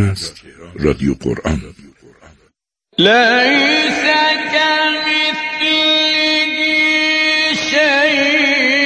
تهران است رادیو قرآن. لیس کمثله شیء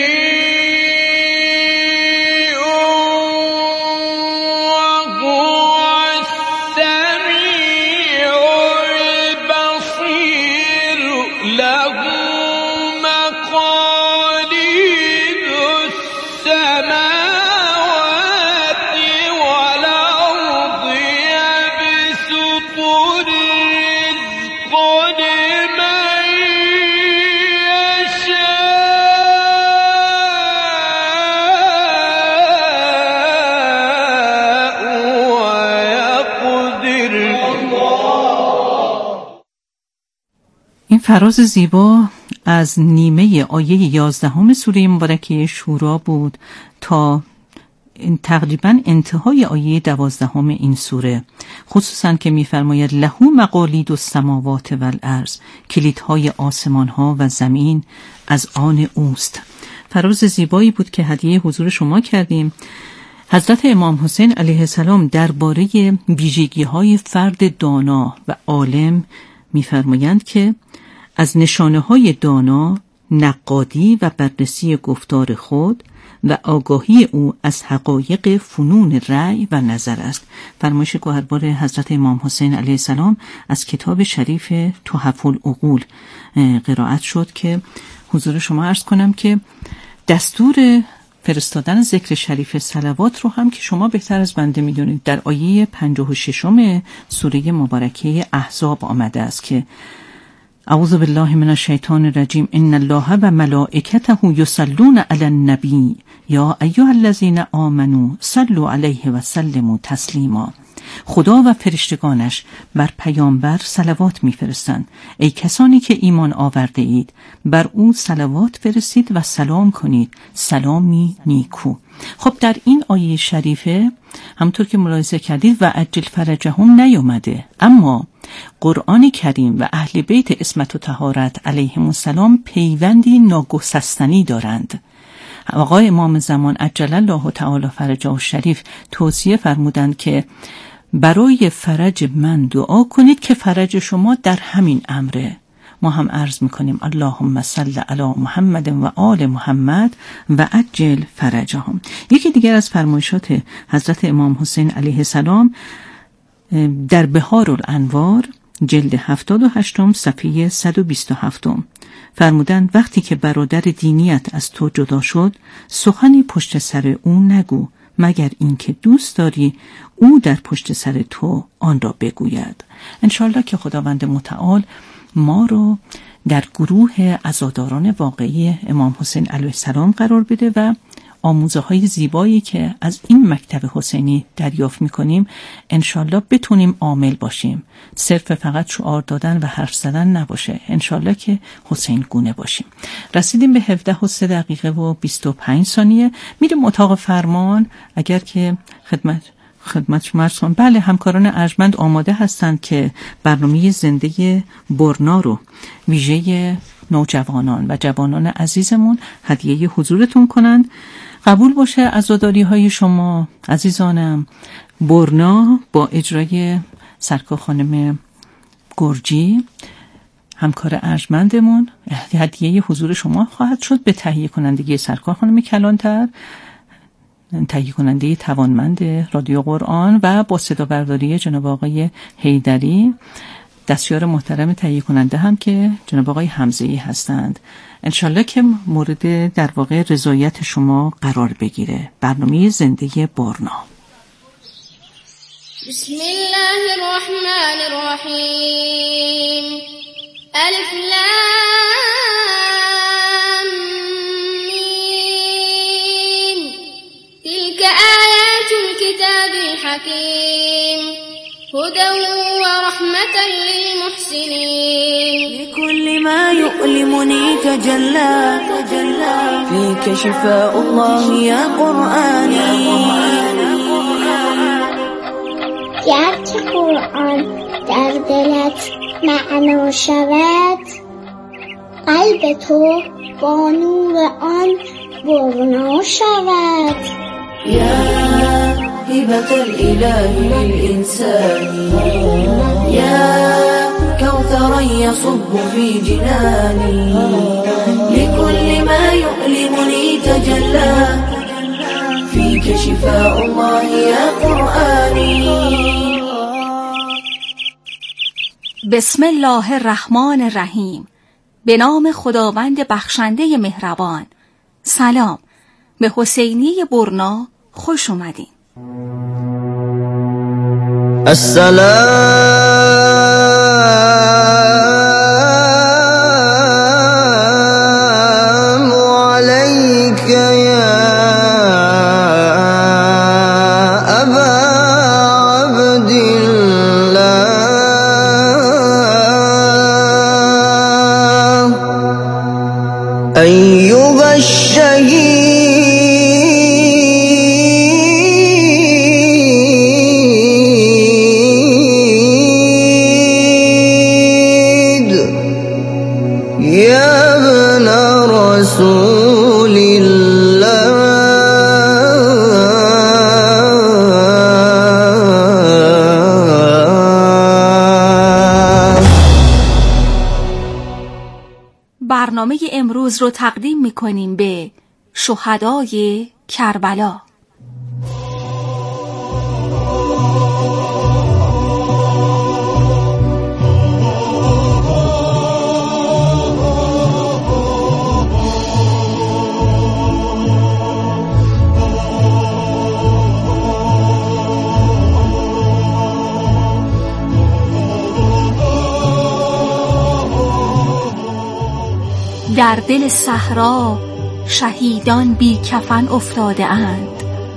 این فراز زیبا از نیمه آیه 11 سوره مبارکه شورا بود تا تقریبا انتهای آیه 12 این سوره، خصوصا که می‌فرماید له مقالید السماوات والارض، کلیدهای آسمان ها و زمین از آن اوست. فراز زیبایی بود که هدیه حضور شما کردیم. حضرت امام حسین علیه السلام درباره ویژگی‌های فرد دانا و عالم می‌فرمایند که از نشانه‌های دانا نقادی و بررسی گفتار خود و آگاهی او از حقایق فنون رأی و نظر است. فرمایش گوهربار حضرت امام حسین علیه السلام از کتاب شریف تحف العقول قرائت شد که حضور شما عرض کنم که دستور فرستادن ذکر شریف صلوات رو هم که شما بهتر از بنده میدونید در آیه 56 سوره مبارکه احزاب آمده است که اعوذ بالله من الشیطان الرجیم ان الله و ملائکته یصلون علی النبی یا ایها الذین آمنوا صلوا علیه و سلموا تسلیما. خدا و فرشتگانش بر پیامبر صلوات میفرستند. ای کسانی که ایمان آورده اید بر او صلوات فرستید و سلام کنید، سلامی نیکو. خب در این آیه شریفه همونطور که ملاحظه کردید و عجل فرجهم نیومده، اما قرآن کریم و اهل بیت عصمت و طهارت علیهم السلام پیوندی ناگسستنی دارند. آقای امام زمان عجل الله تعالی فرجه الشریف توصیه فرمودند که برای فرج من دعا کنید که فرج شما در همین امره. ما هم عرض میکنیم اللهم صل علی محمد و آل محمد و عجل فرجهم. یکی دیگر از فرمایشات حضرت امام حسین علیه السلام در بهار الانوار جلد 78 صفحه 127 فرمودند وقتی که برادر دینیت از تو جدا شد سخنی پشت سر او نگو مگر اینکه دوست داری او در پشت سر تو آن را بگوید. انشالله که خداوند متعال ما رو در گروه عزاداران واقعی امام حسین علیه السلام قرار بده و آموزه های زیبایی که از این مکتب حسینی دریافت میکنیم انشالله بتونیم عامل باشیم، صرف فقط شعار دادن و حرف زدن نباشه، انشالله که حسین گونه باشیم. رسیدیم به 17:03:25 میریم اتاق فرمان. اگر که خدمت شما عرض کنم بله همکاران ارجمند آماده هستند که برنامه زنده برنا رو ویژه نوجوانان و جوانان عزیزمون هدیه حضورتون کنند. قبول باشه عزاداری های شما عزیزانم. برنا با اجرای سرکار خانم گرجی همکار ارجمندمون هدیه حضور شما خواهد شد به تهیه کنندگی سرکار خانم کلانتر، تهیه کننده توانمند رادیو قرآن و با صدا برداری جناب آقای حیدری، دستیار محترم تهیه کننده هم که جناب آقای حمزه‌ای هستند. انشالله که مورد در واقع رضایت شما قرار بگیره. برنامه زنده برنا. بسم الله الرحمن الرحیم. الف لام میم. تلك آیات الكتاب الحکیم هدى ورحمة للمحسنين. لكل ما يؤلمني تجلى فيك شفاء الله يا قرآني. گر که قرآن در دلت معنا شود قلب تو با نور آن برنا شود. یا هبة الإله للإنسان يا كوثرا يصب في جناني لكل ما يؤلمني تجلى فيك شفاء الله يا قرآني. بسم الله الرحمن الرحیم. به نام خداوند بخشنده مهربان. سلام. به حسینیه برنا خوش اومدین. السلام عليك يا أبا عبد الله أيها الشهيد يا ابن رسول الله برنامه امروز رو تقدیم می‌کنیم به شهدای کربلا. در دل صحرا شهیدان بی کفن افتاده اند،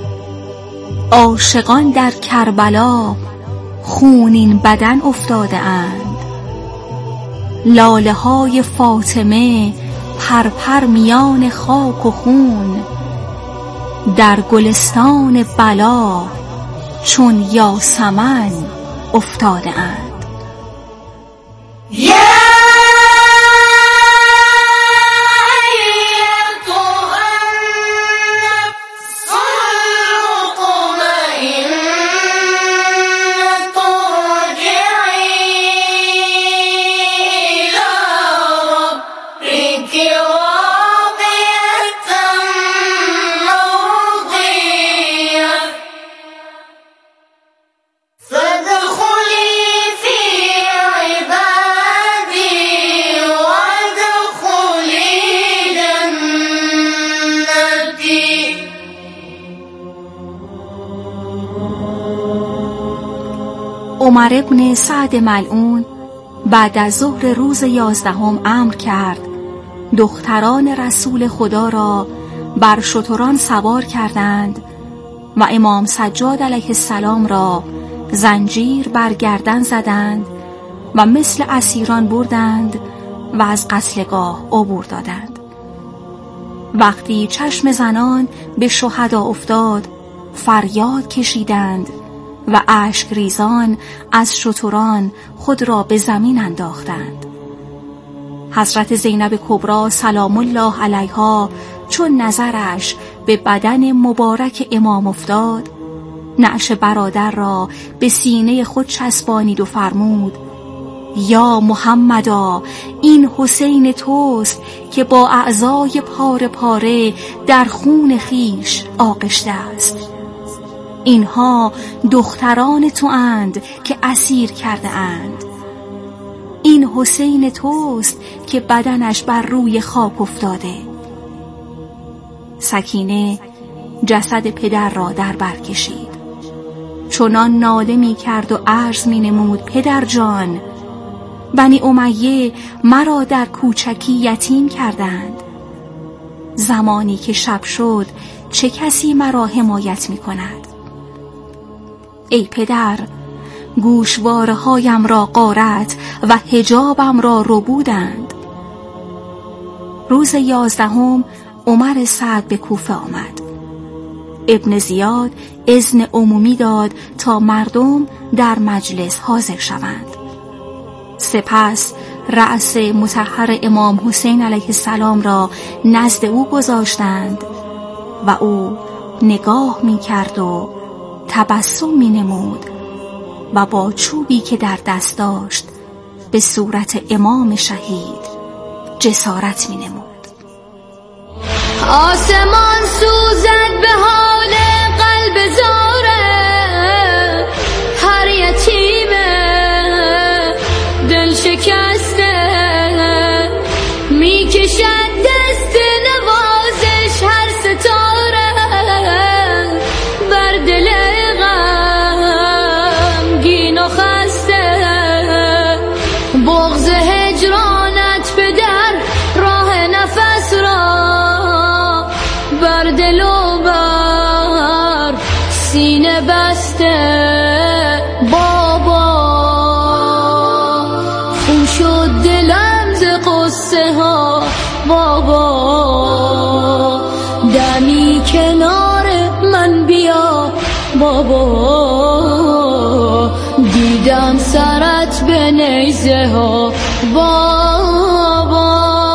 عاشقان در کربلا خونین بدن افتاده اند. لاله های فاطمه پرپر میان خاک و خون، در گلستان بلا چون یاسمن افتاده اند. عمر ابن سعد ملعون بعد از ظهر روز 11 امر کرد دختران رسول خدا را بر شتران سوار کردند و امام سجاد علیه السلام را زنجیر بر گردن زدند و مثل اسیران بردند و از قتلگاه عبور دادند. وقتی چشم زنان به شهدا افتاد فریاد کشیدند و اشک ریزان از شتران خود را به زمین انداختند. حضرت زینب کبری سلام الله علیها چون نظرش به بدن مبارک امام افتاد، نعش برادر را به سینه خود چسبانید و فرمود: یا محمدا، این حسین توست که با اعضای پاره پاره در خون خیش آغشته است. اینها دختران تو اند که اسیر کرده اند. این حسین توست که بدنش بر روی خاک افتاده. سکینه جسد پدر را در بر کشید، چنان ناله می کرد و عرض می نمود: پدر جان، بنی امیه مرا در کوچکی یتیم کردند. زمانی که شب شد چه کسی مرا حمایت می کند؟ ای پدر، گوشواره هایم را غارت و حجابم را ربودند. روز 11 عمر سعد به کوفه آمد. ابن زیاد اذن عمومی داد تا مردم در مجلس حاضر شوند. سپس رأس مطهر امام حسین علیه السلام را نزد او گذاشتند و او نگاه می کرد و تبسم می نمود و با چوبی که در دست داشت به صورت امام شهید جسارت می نمود. آسمان سوزد به حال قلب زاره، هر یتیمه دل شکسته می کشد دست نوازش، هر ستاره بر دل غمگین و خسته، بغض هجرانت به در راه نفس را بر دل و بر سینه بسته. بابا خون شد دلم ز قصه ها، بابا دمی کنار من بیا، بابا دیدم سرت به نیزه ها، بابا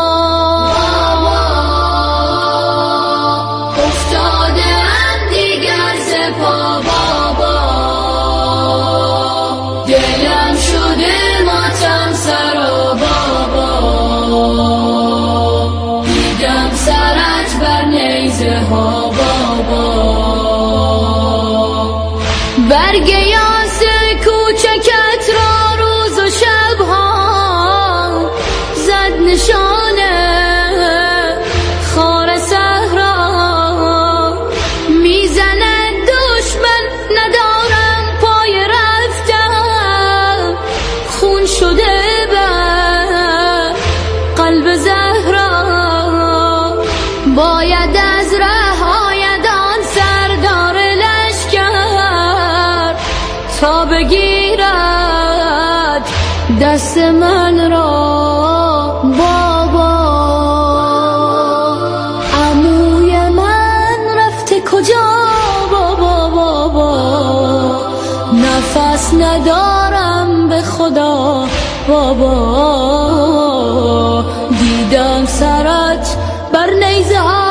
افتاده ام دیگر ز پا، بابا دلم شده ماتم سرا، بابا دیدم سرت بر نیزه ها، بابا برگ یاس کوچکت را روز و شبها زد نشانه خار صحرا، میزند دشمن ندارم پای رفتم، خون شده بر قلب زهرا، باید از ره آید آن سردار لشکر تا بگیرد دست من را، بابا عموی من رفته کجا، بابا بابا نفس ندارم به خدا، بابا دیدم سرت بر نیزه ها،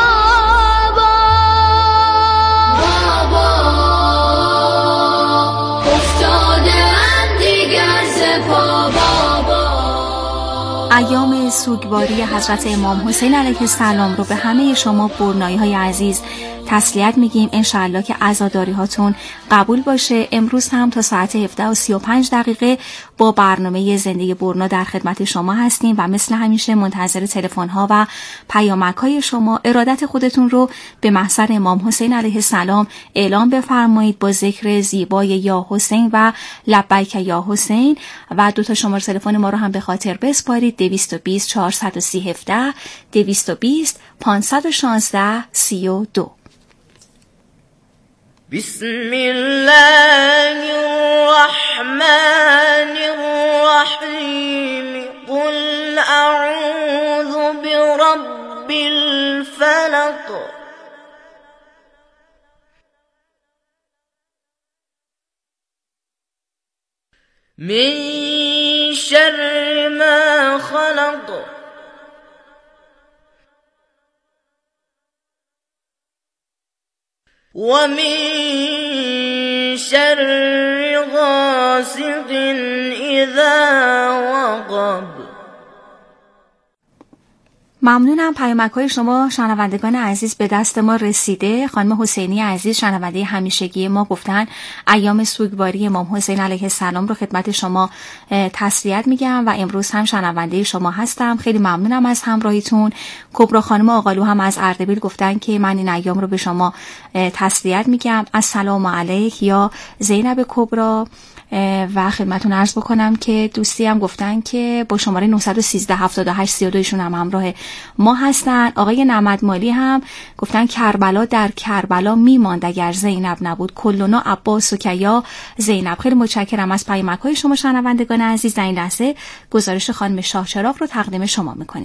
ایام سوگواری حضرت امام حسین علیه السلام رو به همه شما برنایی‌های عزیز تسلیت میگیم. انشاءالله که عزاداری هاتون قبول باشه. امروز هم تا ساعت 17:35 با برنامه زندگی برنا در خدمت شما هستیم و مثل همیشه منتظر تلفن ها و پیامک های شما. ارادت خودتون رو به محضر امام حسین علیه السلام اعلام بفرمایید با ذکر زیبای یا حسین و لبیک یا حسین و 2 شماره تلفن ما رو هم به خاطر بسپارید: 220 430 17 220 516 32. بسم الله الرحمن الرحیم قل اعوذ برب الفلق من شر ما خلق ومن شر غاسق اذا وقب. ممنونم. پیامک‌های شما شنوندگان عزیز به دست ما رسیده. خانم حسینی عزیز شنونده همیشگی ما گفتن ایام سوگواری امام حسین علیه السلام رو خدمت شما تسلیت میگم و امروز هم شنونده شما هستم. خیلی ممنونم از همراهیتون. کبرا خانم آقالو هم از اردبیل گفتن که من این ایام رو به شما تسلیت میگم. السلام علیک یا زینب کبرا. و خدمتون عرض بکنم که دوستی هم گفتن که با شماره 913 78 32 ایشون هم همراه ما هستن. آقای نمد مالی هم گفتن کربلا در کربلا میماند اگر زینب نبود، کلنا عباس و کیا زینب. خیلی متشکرم از پیامک‌های شما شنوندگان عزیز. در این لحظه گزارش خانم شاهچراغ رو تقدیم شما میکنیم.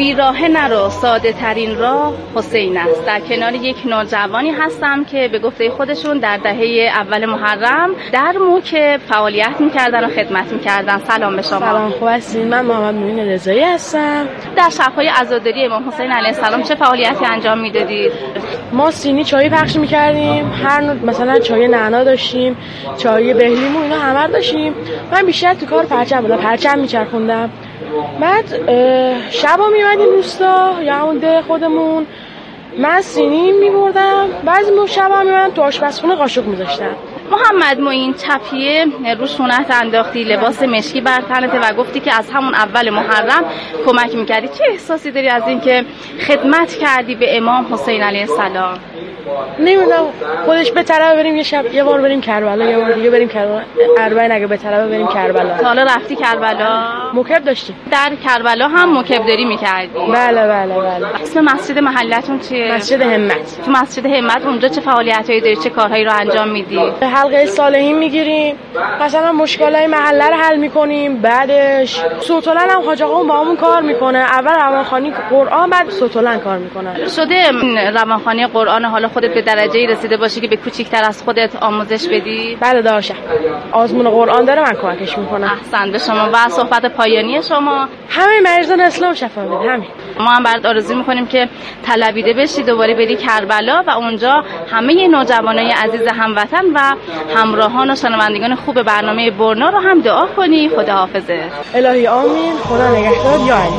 بیراه نرو، ساده ترین راه حسین است. در کنار یک نوجوانی هستم که به گفته خودشون در دهه اول محرم در موکب فعالیت میکردن و خدمت میکردن. سلام به شما. سلام، خوب هستین؟ من محمد معین رضایی هستم. در شب‌های عزاداری امام حسین علیه السلام چه فعالیتی انجام میدادید؟ ما سینی چای پخش میکردیم، هر نوع مثلا چای نعنا داشتیم، چای بهلیمو، اینا همه رو داشتیم. من بیشتر تو کار پرچم میچرخوندم. بعد شبا میمدیم روستا یا همون ده خودمون، من سینی میبردم، بعضی شبا میمدم تو آشپزخونه قاشق میذاشتم. محمد معین چپیه رو شونت انداختی، لباس مشکی بر تنته و گفتی که از همون اول محرم کمک میکردی. چه احساسی داری از اینکه خدمت کردی به امام حسین علیه السلام؟ نمیدونم، خودش به طرف بریم یه شب یه بار بریم کربلا، یه بار دیگه بریم کربلا، اربعین اگه به طرف بریم کربلا. حالا رفتی کربلا؟ موکب داشتیم. در کربلا هم موکب داری میکردی؟ بله. اسم مسجد محلتون چیه؟ مسجد همت. تو مسجد همت اونجا چه فعالیتایی داری، چه کارهایی رو انجام میدی؟ حلقه صالحین میگیریم، مثلا مشکلای محله رو حل میکنیم، بعدش سوتولن هم حاج آقا با همون کار میکنه. اول روانخوانی قرآن، بعد سوتولن کار میکنه. شده روانخوانی قرآن حالا خودت به درجه‌ای رسیده باشی که به کوچیک‌تر از خودت آموزش بدی؟ بله داشتم. آزمون قرآن داره، من کمکش میکنم. احسن به شما. و صحبت پایانی شما؟ همه مریضان اسلام شفا بده. همین. ما هم برات آرزو میکنیم که طلبیده بشی، دوباره بری کربلا و اونجا همه نوجوانای عزیز هموطن و همراهان و شنوندگان خوب برنامه برنا رو هم دعا کنی. خداحافظه. الهی آمین. خدا نگهدار. یا علی.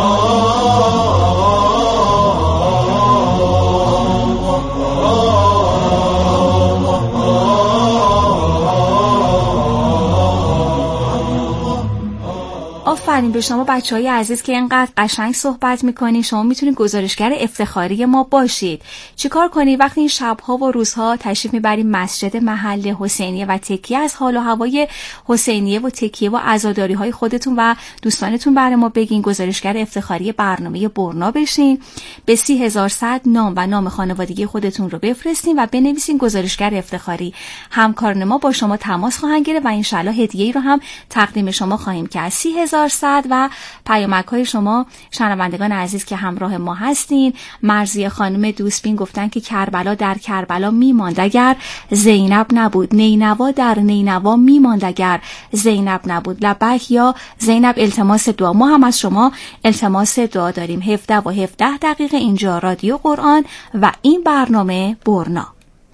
آفرین به شما بچه‌های عزیز که اینقدر قشنگ صحبت میکنی. شما میتونید گزارشگر افتخاری ما باشید. چیکار کنید وقتی این شب‌ها و روزها تشریف میبرید مسجد محله حسینیه و تکیه از حال و هوای حسینیه و تکیه و عزاداری‌های خودتون و دوستانتون برای ما بگین، گزارشگر افتخاری برنامه برنا بشین. به 30100 نام و نام خانوادگی خودتون رو بفرستین و بنویسین گزارشگر افتخاری. همکاران ما با شما تماس خواهند گرفت و انشالله هدیه‌ای رو هم تقدیم شما خواهیم کرد. 30100 و پیامک‌های شما شنوندگان عزیز که همراه ما هستین. مرضیه خانم دوستبین گفتن که کربلا در کربلا میماند اگر زینب نبود، نینوا در نینوا میماند اگر زینب نبود. لبک یا زینب التماس دعا. ما هم از شما التماس دعا داریم. 17 و 17 دقیقه اینجا رادیو قرآن و این برنامه برنا.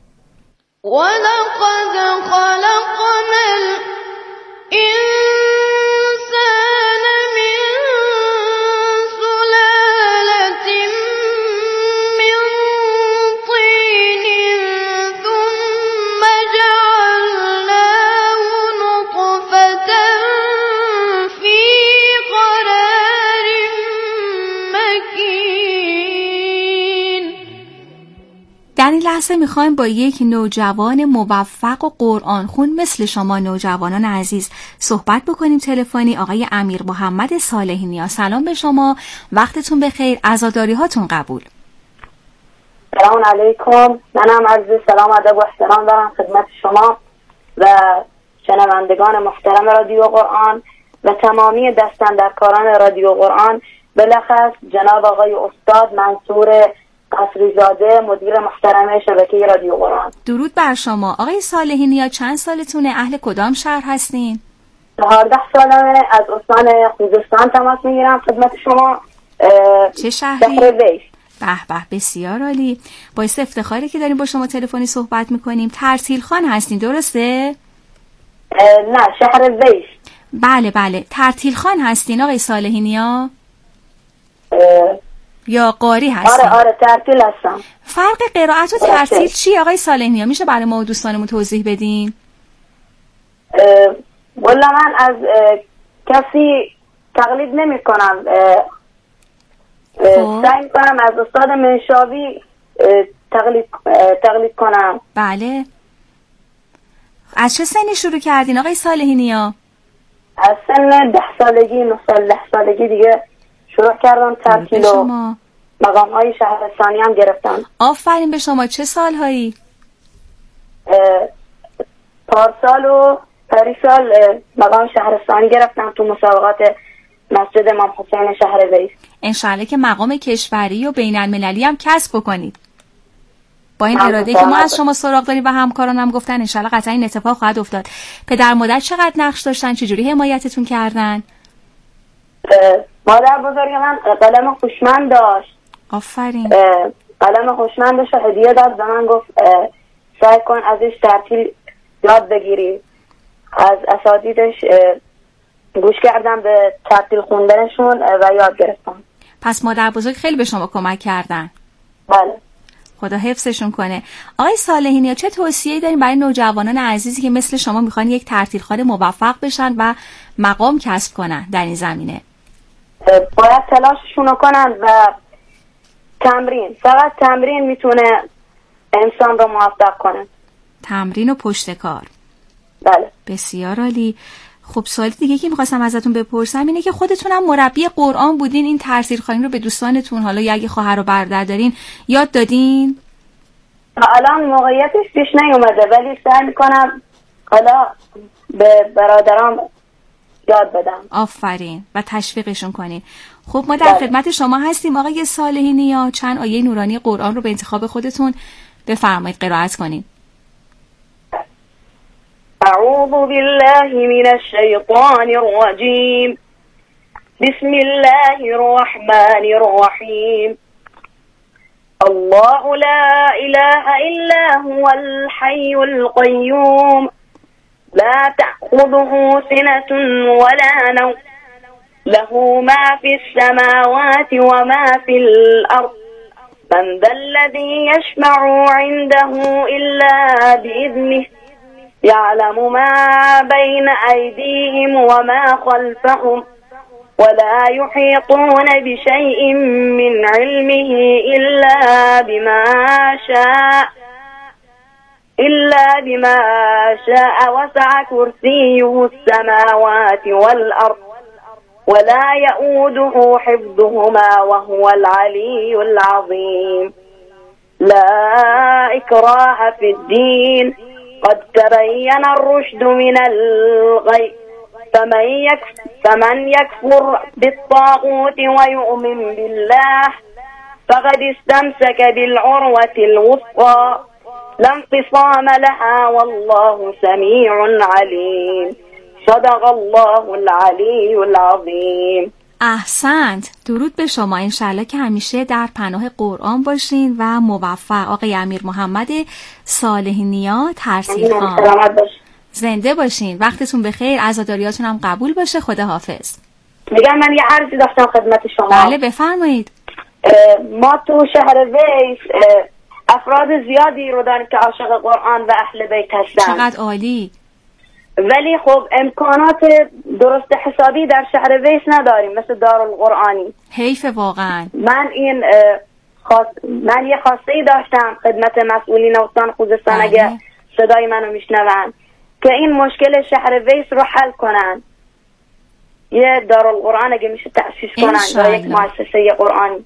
ولقد خلقنا الإنسان من سلالة من طين ثم جعلناه نطفة في قرار مكين. در این لحظه میخوایم با یک نوجوان موفق و قرآن خون مثل شما نوجوانان عزیز صحبت بکنیم تلفنی. آقای امیر محمد صالحینی، سلام به شما، وقتتون بخیر، عزاداری هاتون قبول. سلام علیکم. منم عرض سلام ادب و احترام دارم خدمت شما و شنوندگان محترم رادیو قرآن و تمامی دستاندرکاران رادیو قرآن، بلخص جناب آقای استاد منصور قصریزاده مدیر محترم شبکه رادیو قرآن. درود بر شما. آقای صالحینی، چند سالتونه؟ اهل کدام شهر هستین؟ 14 سالمه. از استان خوزستان تماس میگیرم خدمت شما. چه شهری؟ شهر ویش. به به، بسیار عالی. باعث افتخاره که داریم با شما تلفنی صحبت میکنیم. ترتیل خان هستین درسته؟ نه، شهر ویش. بله بله، ترتیل خان هستین آقای صالحینی یا قاری هستین؟ آره ترتیل هستم. فرق قرائت و ترتیل چیه آقای صالحینی؟ میشه برای ما و دوستانمون توضیح بدین؟ والا من از کسی تقلید نمی کنم. سعی میکنم از استاد منشاوی تقلید کنم. بله. از چه سنی شروع کردین آقای صالحینی؟ از سن 10 سالگی 9 سالگی دیگه شروع کردم ترتیل و مقام های شهرستانی هم گرفتم. آفرین به شما. چه سال هایی؟ پارسال و پریسال مقام شهرستانی گرفتم تو مسابقات مسجد امام حسین شهرویس. انشالله که مقام کشوری و بین المللی هم کسب بکنید. با این اراده که ما از شما سراغ داریم و همکاران هم گفتن انشالله قطعا این اتفاق خواهد افتاد. پدر مادر چقدر نقش داشتن؟ چجوری حمایتتون کردن؟ مادر بزرگ من قلم هوشمند داشت. آفرین. قلم هوشمند داشت، هدیه داد به من، گفت سعی کن ازش ترتیل یاد بگیری. از اساتیدش گوش کردم به ترتیل خوندنشون و یاد گرفتم. پس مادر بزرگ خیلی به شما کمک کردن. بله. خدا حفظشون کنه. آقای صالحینیا چه توصیه‌ای دارین برای نوجوانان عزیزی که مثل شما میخوان یک ترتیلخوان موفق بشن و مقام کسب کنن در این زمینه؟ باید تلاششون کنن و تمرین، فقط تمرین میتونه انسان رو موفق کنه. تمرین و پشت کار. بله. بسیار عالی. خب سوال دیگه که میخواستم ازتون بپرسم اینه که خودتون هم مربی قرآن بودین، این ترتیلخوانی رو به دوستانتون، حالا یا اگه خواهر و برادر دارین، یاد دادین؟ الان موقعیتش پیش نیومده ولی سعی میکنم حالا به برادرام یاد بدم. آفرین. و تشویقشون کنین. خب ما در خدمت شما هستیم آقای صالحینیا. چند آیه نورانی قرآن رو به انتخاب خودتون بفرمایید قرائت کنین. اعوذ بالله من الشیطان الرجیم. بسم الله الرحمن الرحیم. الله لا اله الا هو الحي القيوم لا تأخذه سنة ولا نوم له ما في السماوات وما في الأرض من ذا الذي يشفع عنده إلا بإذنه يعلم ما بين أيديهم وما خلفهم ولا يحيطون بشيء من علمه إلا بما شاء وسع كرسيه السماوات والأرض ولا يؤوده حفظهما وهو العلي العظيم. لا إكراه في الدين قد تبين الرشد من الغي فمن يكفر بالطاغوت ويؤمن بالله فقد استمسك بالعروة الوثقى لا انفصام لها والله سميع عليم. صدق الله العلی العظیم. احسنت. درود به شما. انشالله که همیشه در پناه قرآن باشین و موفق. آقای امیر محمد صالحینیا ترتیلخوان. زنده باشین. وقتتون بخیر. عزاداریاتون هم قبول باشه. خدا حافظ. میگم من یه عرضی داشتم خدمت شما. بله بفرمایید. ما تو شهر ویس افراد زیادی رو داریم که عاشق قرآن و اهل بیت هستن. چقدر عالی. ولی خب امکانات درست حسابی در شهر ویس نداریم مثل دارالقرآنی. حیف واقعا. من یه خواسته‌ای داشتم خدمت مسئولین استان خوزستان اگه صدای منو میشنون که این مشکل شهر ویس رو حل کنن، یه دارالقرآن اگه میشه تأسیس کنن یا یک مؤسسه قرآنی.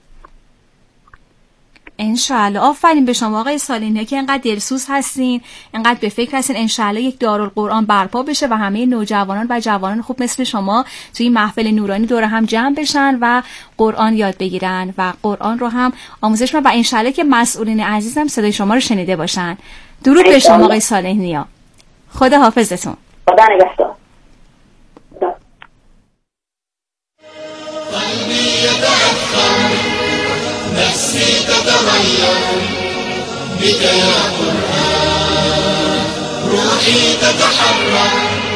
انشالله. آفرین به شما آقای صالحینیا که انقدر دلسوز هستین، انقدر به فکر هستین. انشالله یک دارالقرآن برپا بشه و همه نوجوانان و جوانان خوب مثل شما توی محفل نورانی دور هم جمع بشن و قرآن یاد بگیرن و قرآن رو هم آموزش بدن و انشالله که مسئولین عزیزم صدای شما رو شنیده باشن. درود به شما آقای صالحینیا. خدا حافظتون. خدا نگهدار. نفسي تتغير بك يا قرآن روحي تتحرك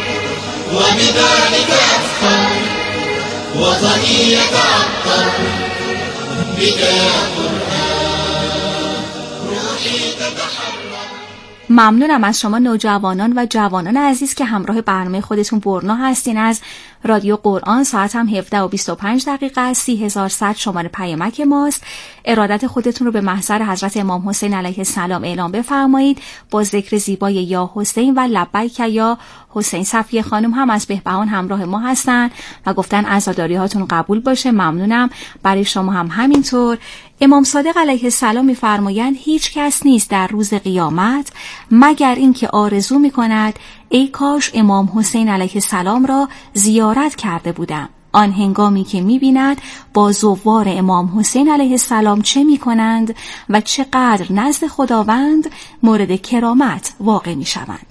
وبذلك أفخر وطني يتعطر بك يا قرآن روحي تتحرك. ممنونم از شما نوجوانان و جوانان عزیز که همراه برنامه خودتون برنا هستین. از رادیو قرآن ساعت هم 17:25 30,100 شماره پیامک ماست. ارادت خودتون رو به محضر حضرت امام حسین علیه السلام اعلام بفرمایید با ذکر زیبای یا حسین و لبیک یا حسین. صفیه خانم هم از بهبهان همراه ما هستن و گفتن عزاداری هاتون قبول باشه. ممنونم. برای شما هم همینطور. امام صادق علیه السلام می‌فرمایند هیچ کس نیست در روز قیامت مگر اینکه آرزو می‌کند ای کاش امام حسین علیه السلام را زیارت کرده بودم. آن هنگامی که می‌بیند با زوار امام حسین علیه السلام چه می‌کنند و چقدر نزد خداوند مورد کرامت واقع می‌شوند.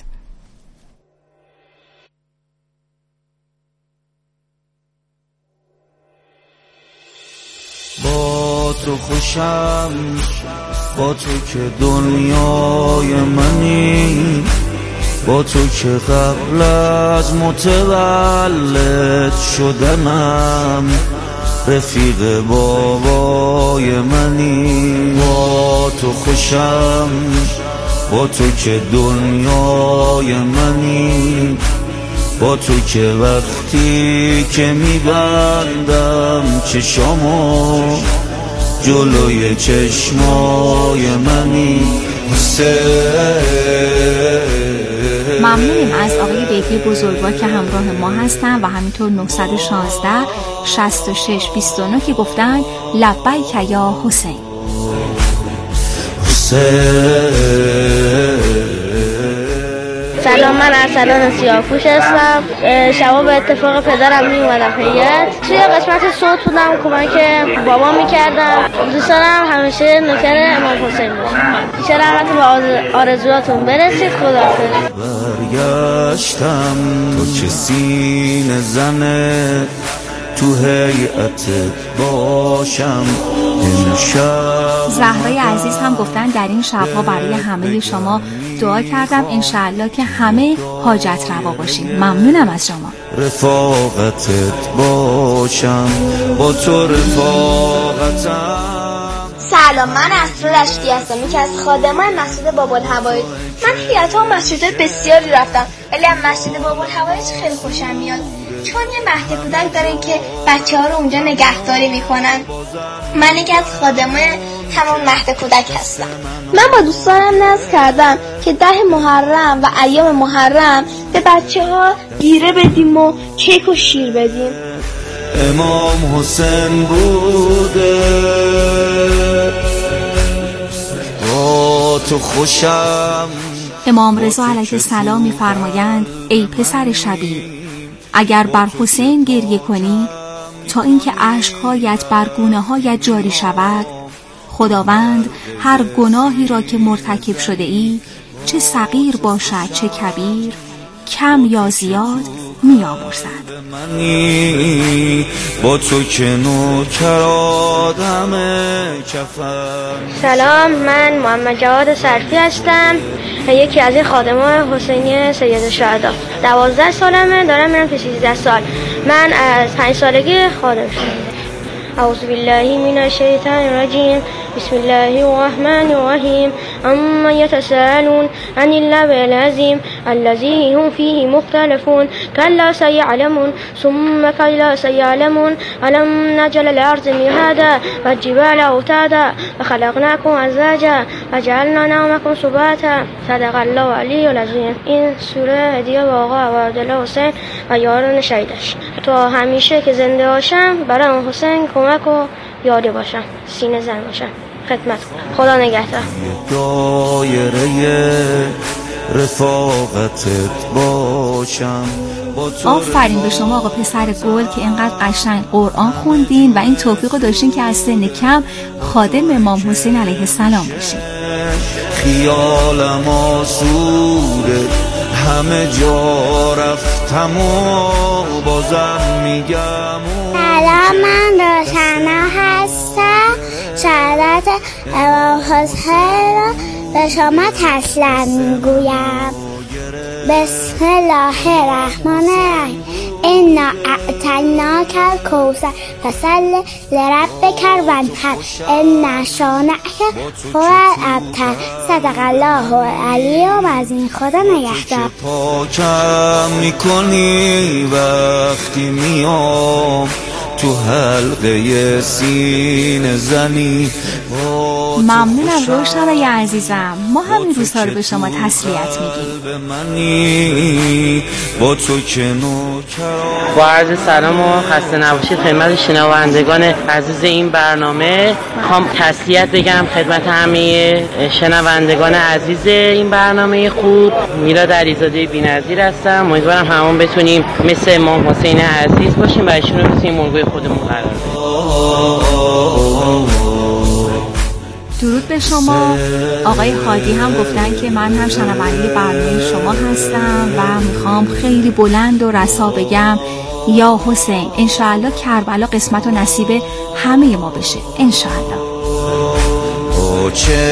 با تو خوشم، با تو که دنیای منی، با تو که قبل از متولد شدنم رفیق بابای منی. با تو خوشم، با تو که دنیای منی، با تو که وقتی که میبندم چشامو جلوی چشمای منی. ممنونیم از آقای بیگی بزرگوار که همراه ما هستن و همینطور 916 66 29 که گفتن لبیک یا حسین. سلام، من ارسلان سیاه‌پوش هستم. شبا به اتفاق پدرم میومدم هیئت. توی قسمت صوت بودم، کمک بابا میکردم. دوست دارم همیشه نوکر امام حسین باشم. ایشالا رحمت به آرزوهاتون برسید. خداحافظ. برگشتم تو که سینه زنه تو هیئتت باشم. زهرای عزیز هم گفتن در این شبها برای همه شما دعا کردم، انشاءالله که همه حاجت روا باشیم. ممنونم از شما. رفاقتت باشم، با تو رفاقتم. سلام، من اسرار رشدی هستم، یکی از خادمان مسجد باب‌الهوایج. من هیئت و مسجدهای بسیاری رفتم، ولی از مسجد باب‌الهوایج خیلی خوشم میاد، چون یه مهد کودک دارن که بچه‌ها رو اونجا نگهداری میکنن. من یکی از خادمان همون مهد کودک هستم. من با دوستانم نذر کردم که 10 محرم و ایام محرم به بچه‌ها گیره بدیم و کیک و شیر بدیم. امام حسین بوده با تو خوشم. امام رضا علیه السلام می‌فرمایند ای پسر شبیر، اگر بر حسین گریه کنی تا اینکه اشک‌هایت بر گونه‌هایت جاری شود، خداوند هر گناهی را که مرتکب شده ای، چه صغیر باشد چه کبیر، کم یا زیاد می‌آمرزد. با تو که نوکرات همه کفن. سلام، من محمد جواد صرفی هستم، یکی از این خادمان حسینی سید الشهدا. 12 سالمه، دارم میرم که 13 سال. من از 5 سالگی خادم شدم. اعوذ بالله من الشیطان الرجیم. بسم الله الرحمن الرحیم. اما یتساءلون عن النبأ العظیم الذی هم فیه مختلفون کلا سیعلمون ثم کلا سیعلمون الم نجعل الارض مهادا والجبال اوتادا وخلقناکم ازواجا وجعلنا نومکم سباتا صدق الله العلی العظیم. این سوره هدیه به آقا و عبدالله حسین و یاران شهیدش. تا همیشه که زنده باشم برای اون حسین کمک و یاده باشم، سینه زن باشم، خدمت کنم. خدا نگهدار. دایره رفاقتت باشم. آفرین به شما آقا پسر گل که اینقدر قشنگ قرآن خوندین و این توفیق رو داشتین که از سن کم خادم امام حسین علیه السلام باشین. خیالم آسوده همه جا رفتم و بازم میگم. سلام، من روشنا هستم. شهادت امام حسین را به شما تسلیم میگویم. بسم الله الرحمن الرحیم. انا اعطیناک الکوثر فصل لربک وانحر ان شانئک هو الابتر. صدق الله العلی العظیم. خدا نگهدار. پاکم میکنی وقتی میام تو حلقه سینه زنی. ممنونم روشنای عزیزم. ما هم این روزها رو به شما تسلیت میگیم. با عرض سلام و خسته نباشید خدمت شنوندگان عزیز این برنامه. میخوام تسلیت بگم خدمت همه شنوندگان عزیز این برنامه خوب. میلاد علیزاده بی‌نظیر هستم. امیدوارم همون بتونیم مثل امام حسین عزیز باشیم و ایشون رو مثل این مرغای خودمون قرار بدیم. درود به شما. آقای هادی هم گفتن که من هم شنونده برنامه شما هستم و میخوام خیلی بلند و رسا بگم یا حسین انشاءالله کربلا قسمت و نصیب همه ما بشه انشاءالله.